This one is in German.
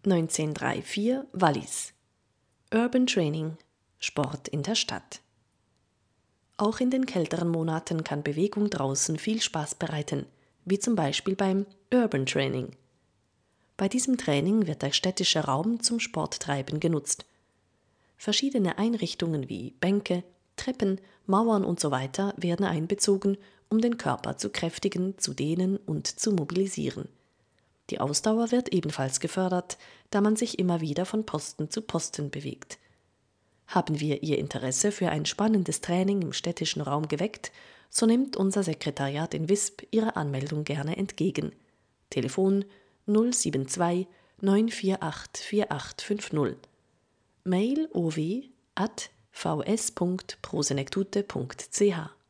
1934 Wallis. Urban Training – Sport in der Stadt. Auch in den kälteren Monaten kann Bewegung draußen viel Spaß bereiten, wie zum Beispiel beim Urban Training. Bei diesem Training wird der städtische Raum zum Sporttreiben genutzt. Verschiedene Einrichtungen wie Bänke, Treppen, Mauern usw. werden einbezogen, um den Körper zu kräftigen, zu dehnen und zu mobilisieren. Die Ausdauer wird ebenfalls gefördert, da man sich immer wieder von Posten zu Posten bewegt. Haben wir Ihr Interesse für ein spannendes Training im städtischen Raum geweckt, so nimmt unser Sekretariat in Visp Ihre Anmeldung gerne entgegen. Telefon 072 948 4850. Mail ow@vs.prosenektute.ch